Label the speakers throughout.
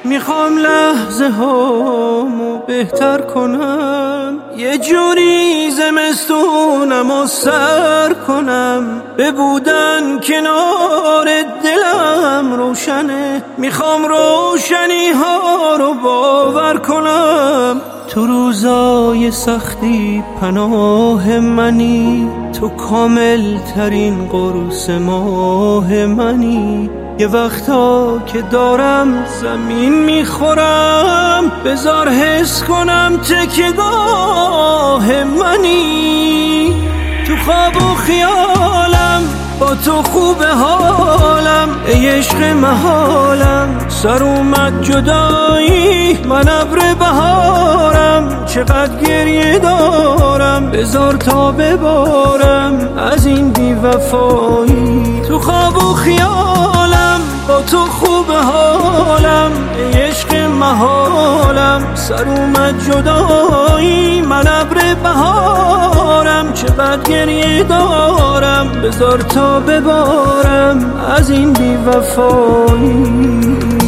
Speaker 1: میخوام لحظه هامو بهتر کنم، یه جوری زمستونم و سر کنم، به بودن کنار دلم روشنه، میخوام روشنی ها رو باور کنم. تو روزای سختی پناه منی، تو کامل ترین قرص ماه منی. یه وقتا که دارم زمین میخورم، بذار حس کنم تکیه‌گاه منی. تو خواب و خیالم با تو خوب حالم، ای عشق محالم. سر اومد جدایی من ابر بهارم، چقدر گریه دارم بذار تا ببارم از این بی‌وفایی. تو خواب و خیالم با تو خوب حالم، ای عشق محالم. سر اومد جدایی من ابر بهارم، چقدر گریه دارم بذار تا ببارم از این بی‌وفایی.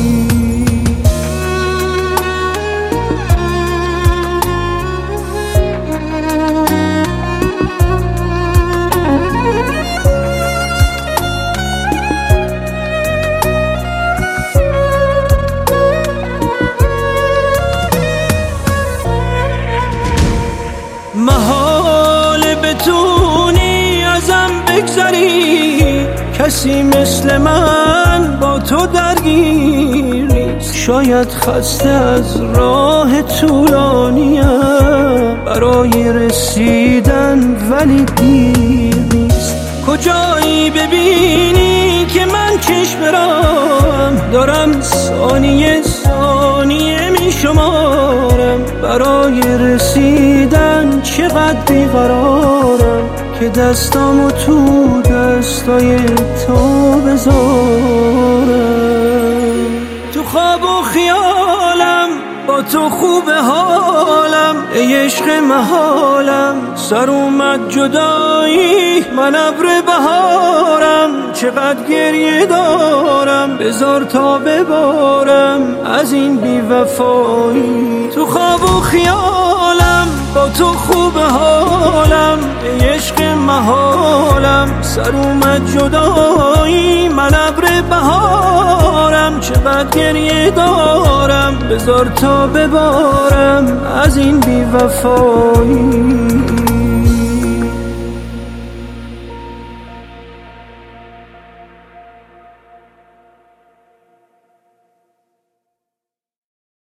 Speaker 1: محال بتونی ازم بگذری، کسی مثل من با تو درگیر نیست. شاید خسته از راه طولانیم برای رسیدن، ولی دیر نیست. کجایی ببینی که من چشم برم دارم، ثانیه ثانیه می شمارم. برای رسیدن چقدر بیقرارم که دستامو تو دستای تو بذارم. تو خواب و خیالم با تو خوب حالم، ای عشق محالم. سر اومد جدایی من ابر بهارم، چقدر گریه دارم بذار تا ببارم از این بی‌وفایی. تو خواب و خیالم با تو خوب حالم، ای عشق محالم. سر اومد جدایی من ابر بهارم، چقدر گریه دارم بذار تا ببارم از این بی‌وفایی.